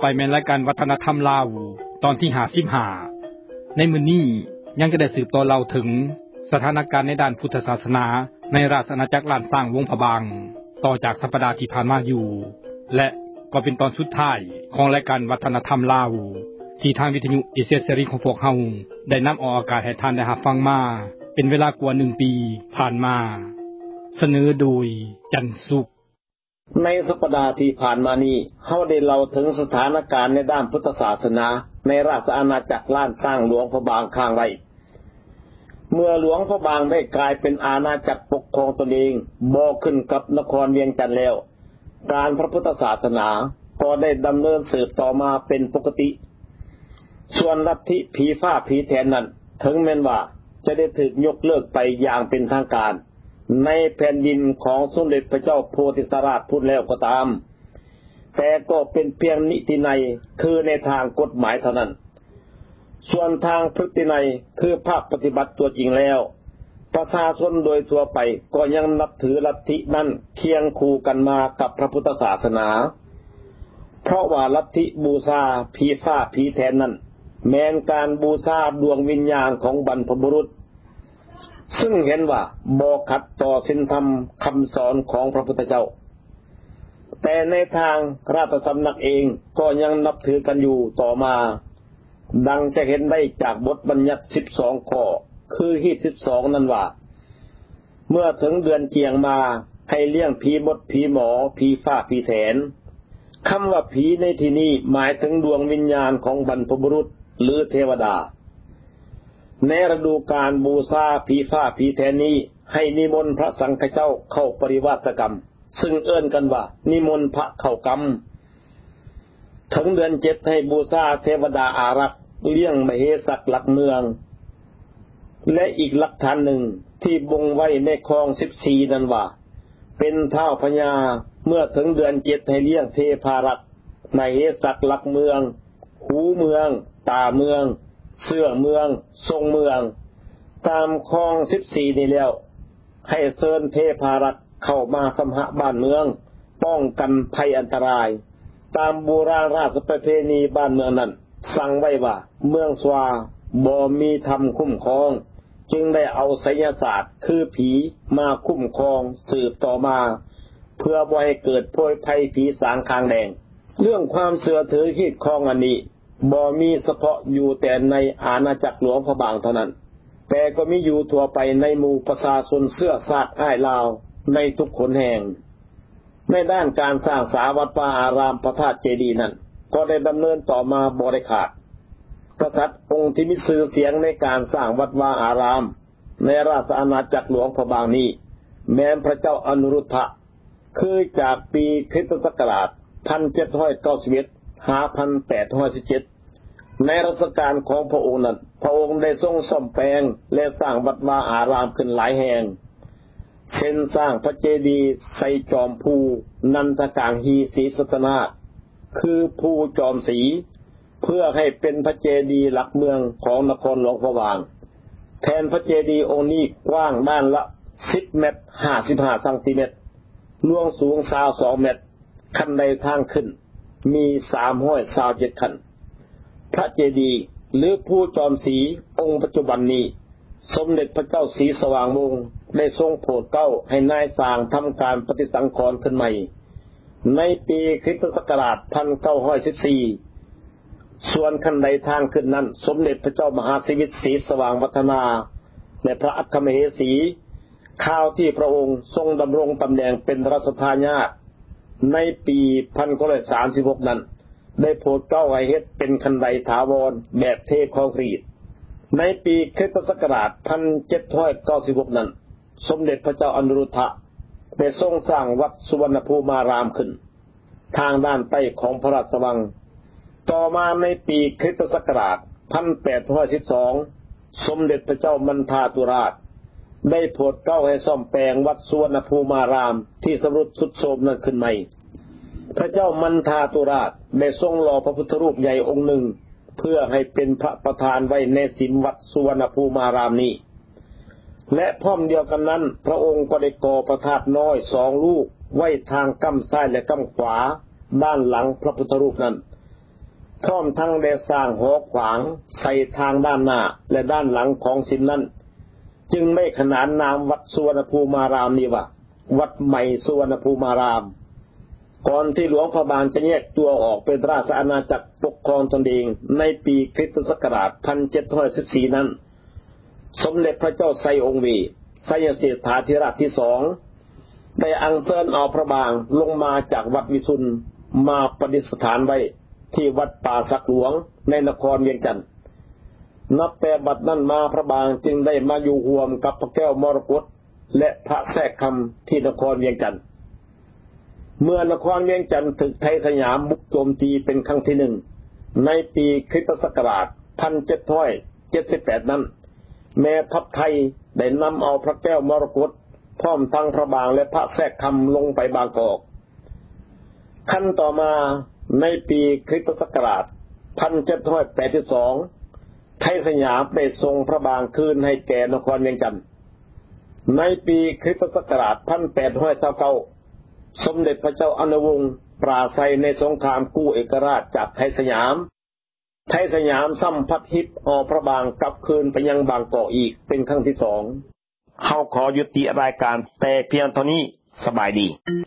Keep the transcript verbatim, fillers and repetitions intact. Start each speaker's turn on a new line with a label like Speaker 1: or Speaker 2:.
Speaker 1: แม่นรายการวัฒนธรรมลาวตอนที่ห้าสิบห้าในมื้อนี้ยังจะได้สืบต่อเล่าถึงสถานการณ์ในด้านพุทธศาสนาในราชอาณาจักรล้านสร้างวงพะบางต่อจากสัปดาห์ที่ผ่านมาอยู่และก็เป็นตอนสุดท้ายของรายการวัฒนธรรมลาวที่ทางวิทยุเอเชียเสรีของพวกเฮาได้นําออกอากาศให้ท่านได้รับฟังมาเป็นเวลากว่าหนึ่งปีผ่านมาเสนอโดยจันสุข
Speaker 2: ในสัปดาห์ที่ผ่านมานี้เฮาได้เล่าถึงสถานการณ์ในด้านพุทธศาสนาในราชอาณาจักรล้านสร้างหลวงพระบางข้างไว้เมื่อหลวงพระบางได้กลายเป็นอาณาจักรปกครองตนเองบ่ขึ้นกับนครเวียงจันทน์แล้วการพระพุทธศาสนาก็ได้ดำเนินสืบต่อมาเป็นปกติส่วนลัทธิผีฟ้าผีแทนนั้นถึงแม้นว่าจะได้ถูกยกเลิกไปอย่างเป็นทางการในแผ่นดินของสมเด็จพระเจ้าโพธิสัตว์ราชพูดแล้วก็ตามแต่ก็เป็นเพียงนิตินัยคือในทางกฎหมายเท่านั้นส่วนทางพฤตินัยคือภาคปฏิบัติตัวจริงแล้วประชาชนโดยทั่วไปก็ยังนับถือลัทธินั้นเคียงคู่กันมากับพระพุทธศาสนาเพราะว่าลัทธิบูชาผีฟ้าผีแทนนั้นแม้นการบูชาดวงวิญญาณของบรรพบุรุษซึ่งเห็นว่าบ่ขัดต่อศีลธรรมคำสอนของพระพุทธเจ้าแต่ในทางราชสำนักเองก็ยังนับถือกันอยู่ต่อมาดังจะเห็นได้จากบทบัญญัติสิบสองข้อคือฮีตสิบสองนั้นว่าเมื่อถึงเดือนเจียงมาให้เลี้ยงผีมดผีหมอผีฟ้าผีแถนคำว่าผีในที่นี้หมายถึงดวงวิญญาณของบรรพบุรุษหรือเทวดาในฤดูกาลบูชาผีฟ้าผีแทนนี้ให้นิมนต์พระสังฆเจ้าเข้าปริวาสกรรมซึ่งเอิ้นกันว่านิมนต์พระเข้ากรรมถึงเดือนเจ็ดให้บูชาเทวดาอารักษ์เลี้ยงมเหสักหลักเมืองและอีกหลักฐานหนึ่งที่บ่งไว้ในคลองสิบสี่นั้นว่าเป็นเท้าพญาเมื่อถึงเดือนเจ็ดให้เลี้ยงเทพารักษ์มเหสักหลักเมืองหูเมืองตาเมืองเสื้อเมืองทรงเมืองตามคลองสิบสี่นี้แล้วให้เชิญเทพารักษ์เข้ามาสำหะบ้านเมืองป้องกันภัยอันตรายตามโบราณราชประเพณีบ้านเมืองนั้นสั่งไว้ว่าเมืองสวาบ่มีธรรมคุ้มครองจึงได้เอาไสยศาสตร์คือผีมาคุ้มครองสืบต่อมาเพื่อบ่ให้เกิดโพยภัยผีสางคางแดงเรื่องความเสื่อถือฮีดครองอันนี้บ่มีเฉพาะอยู่แต่ในอาณาจักรหลวงพระบางเท่านั้นแต่ก็มีอยู่ทั่วไปในหมู่ประชาชนเสื้อชาติอ้ายลาวในทุกคนแห่งในด้านการสร้างสาวัดวาอารามพระธาตุเจดีย์นั้นก็ได้ดำเนินต่อมาบ่ได้ขาดกษัตริย์องค์ที่มีชื่อเสียงในการสร้างวัดวาอารามในราชอาณาจักรหลวงพระบางนี้แม้นพระเจ้าอนุรุทธะคือจากปีคริสตศักราชหนึ่งพันเจ็ดร้อยเก้าสิบเอ็ด หา หนึ่งพันแปดร้อยสิบเจ็ดในรัชกาลของพระองค์นั้นพระองค์ได้ทรงซ่อมแปลงและสร้างวัดวาอารามขึ้นหลายแห่งเช่นสร้างพระเจดีย์ไสจอมภูนันทกางฮีศรีสัตนาถคือภูจอมศรีเพื่อให้เป็นพระเจดีย์หลักเมืองของนครหลวงพระบางแทนพระเจดีย์องค์นี้กว้างด้านละสิบเมตรห้าสิบห้าเซนติเมตรรวงสูงยี่สิบสองเมตรคันใดทางขึ้นมีสามร้อยยี่สิบเจ็ดขั้นพระเจดีย์หรือภูจอมศรีองค์ปัจจุบันนี้สมเด็จพระเจ้าศรีสว่างวงศ์ได้ทรงโปรดเกล้าให้นายสร้างทำการปฏิสังขรณ์ขึ้นใหม่ในปีคริสตศักราชหนึ่งพันเก้าร้อยสิบสี่ส่วนขั้นใดทางขึ้นนั้นสมเด็จพระเจ้ามหาสิวิตศรีสว่างวัฒนาและพระอัครมเหสีข้าวที่พระองค์ทรงดำรงตำแหน่งเป็นรัชทายาทในปีหนึ่งพันเก้าร้อยสามสิบหกนั้นได้โปรดเกล้าให้เฮ็ดเป็นคันไดถาวรแบบเทคอนกรีตในปีคริสตศักราชหนึ่งพันเจ็ดร้อยเก้าสิบหกนั้นสมเด็จพระเจ้าอนุรุทธะได้ทรงสร้างวัดสุวรรณภูมารามขึ้นทางด้านใต้ของพระราชวังต่อมาในปีคริสตศักราชหนึ่งพันแปดร้อยสิบสองสมเด็จพระเจ้ามันทาตุราชได้โปรดเกล้าให้ซ่อมแปลงวัดสุวรรณภูมารามที่สรุปสุดโทรมนั้นขึ้นใหม่พระเจ้ามันทาตุราชได้ทรงหล่อพระพุทธรูปใหญ่องค์หนึ่งเพื่อให้เป็นพระประธานไว้ในศีลวัดสุวรรณภูมารามนี้และพร้อมเดียวกันนั้นพระองค์ก็ได้ก่อพระธาตุน้อยสองลูกไว้ทางก้ำซ้ายและก้ำขวาด้านหลังพระพุทธรูปนั้นพร้อมทั้งได้สร้างหอขวางใส่ทางด้านหน้าและด้านหลังของสินนั้นจึงไม่ขนานนามวัดสุวรรณภูมารามนี้ว่าวัดใหม่สุวรรณภูมารามก่อนที่หลวงพระบางจะแยกตัวออกเป็นราชอาณาจักรปกครองตนเองในปีคริสตศักราชหนึ่งพันเจ็ดร้อยสิบสี่นั้นสมเด็จพระเจ้าไซองค์วีไสยเสถาธิราชที่สองได้อัญเชิญเอาพระบางลงมาจากวัดวิสุทธิ์มาประดิษฐานไว้ที่วัดป่าสักหลวงในนครเวียงจันทร์นับแต่บัดนั้นมาพระบางจึงได้มาอยู่ร่วมกับพระแก้วมรกตและพระแทรกคำที่นครเวียงจันทร์เมื่อนครเวียงจันทร์ถูกไทยสยามบุกโจมตีเป็นครั้งที่หนึ่งในปีคริสตศักราชหนึ่งพันเจ็ดร้อยเจ็ดสิบแปดนั้นแม่ทัพไทยได้นำเอาพระแก้วมรกตพร้อมทั้งพระบางและพระแทรกคำลงไปบางกอกขั้นต่อมาในปีคริสตศักราชหนึ่งพันเจ็ดร้อยแปดสิบสองไทยสยามได้ส่งพระบางคืนให้แก่นครเวียงจันทร์ในปีคริสตศักราชหนึ่งพันแปดร้อยยี่สิบเก้าสมเด็จพระเจ้าอนุวงศ์ปราศัยในสงครามกู้เอกราชจากไทยสยามไทยสยามซ้ำพัดฮิตเอาพระบางกลับคืนไปยังบางกอกอีกเป็นครั้งที่สองเฮาขอยุติรายการแต่เพียงเท่านี้สบายดี